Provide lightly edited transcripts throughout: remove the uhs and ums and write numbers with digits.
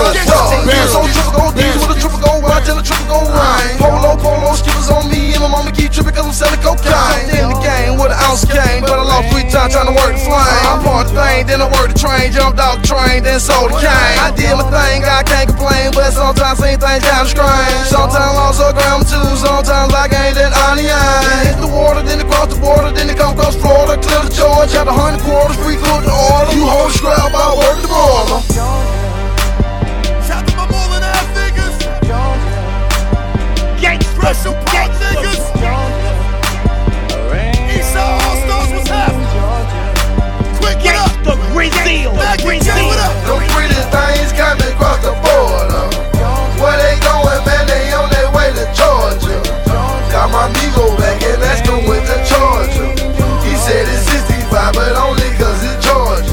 Georgia. So triple gold D's with a triple gold watch and a triple gold ring. Polo skippers on me and my mama keep tripping cause I'm selling cocaine. In the game with an ounce of cane, but I lost 3 times trying to work the flame. I bought the thing, then I worked the train, jumped out the train, then sold the cane. I did my thing, I can't complain, but sometimes same things kinda strange. Sometimes I lost a gram too, sometimes I gained that onion. Hit the water, then across the border, then it come across Florida, clear to Georgia. Got 100 quarters, free cook the order. You hold the scrap, I work the broiler. Shout to my mall and half niggas. Special part niggas. Eastside All-Stars, what's happening? Quick, what up? Brazil. Them pretty things coming across the border. Where they going, man? They on their way to Georgia. Got my amigo back and that's going to Georgia. He said it's 65, but only cause it's Georgia.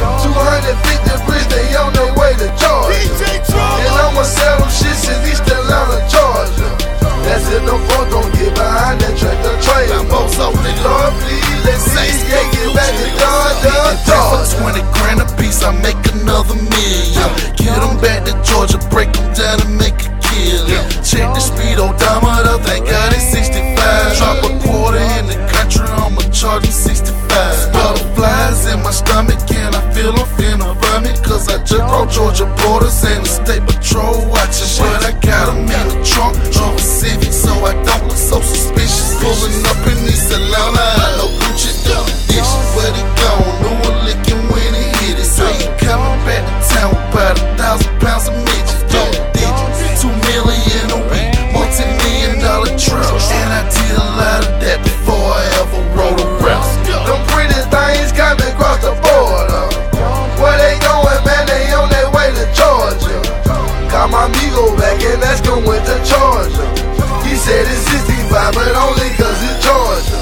250 bricks, they on their way to Georgia. And I'ma sell them shit since East Atlanta, Georgia. That's if them folks don't get behind that tractor trailer. Lord, please, let's see, yeah, get back to Georgia. For 20 grand a piece, I make another million. Get them back to Georgia, break them down and make a killing. Check the speed odometer, thank God it's 65. Drop a quarter in the country, I'ma charge them 65. Butterflies in my stomach and I feel I'm finna vomit. Cause I just crossed Georgia borders and the state patrol watching. But I got them in the trunk, drove a Civic so I don't look so suspicious. Pulling up in East Atlanta, I know Gucci done dishes. But he gone, no one licking when he hit it. So he coming back to town with about 1,000 pounds of midgets. Double digits, 2 million a week, multi-million-dollar trucks. And I did a lot of that before I ever wrote a rap. Them pretty things coming across the border. Where they going, man? They on their way to Georgia. Got my amigo back and that's going to Georgia. He said it's 65, but only cause it's Georgia.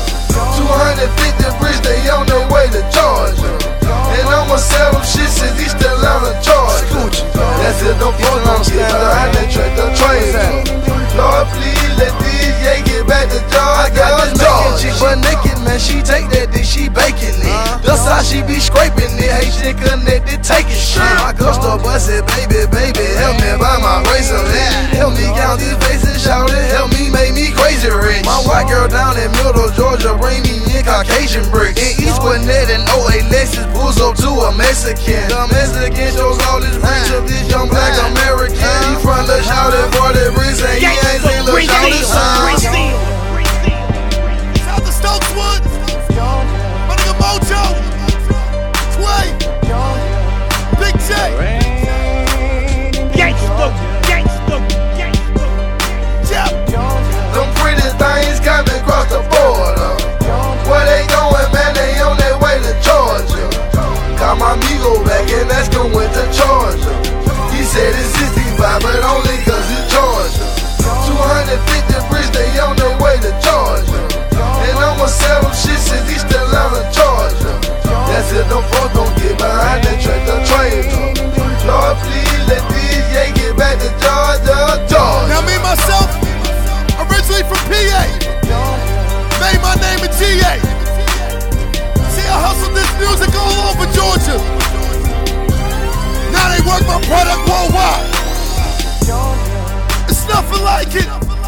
250 bricks, they on their way to Georgia. And I'ma sell them shit since East Atlanta, Georgia. That's if them folks don't get behind that tractor trailer. Lord, please let these yeah get back to Georgia. I got this making chick but naked, man. She take that dick, she baking it. That's how she be scraping it. Hey, she connected, taking shit. My gusto busted, baby, help me buy my razor. Help me count these faces, shout it, help me make me crazy rich. My white girl down in Middle Georgia, bring me in Caucasian bricks. In East Gwinnett and 08 Lexus, pulls up to a Mexican. The Mexican shows all this rich of this young black American. He front the shout it for the bricks and he ain't seen the shout it sign. Shout to Stokeswood. My nigga Mojo. Tway. Big J. Them pretty things coming across the border. Where they going, man? They on their way to Georgia. Got my amigo back and that's going to Georgia. He said it's 65, but only cause it's Georgia. 250 bricks, they on their way to Georgia. And I'ma sell them shit since East Atlanta, Georgia. That's if them folks don't get behind that tractor trailer. Lord, please let these yeah get back to Georgia. Now me myself, originally from PA, made my name in GA. See, I hustled this music all over Georgia. Now they work my product worldwide. It's nothing like it.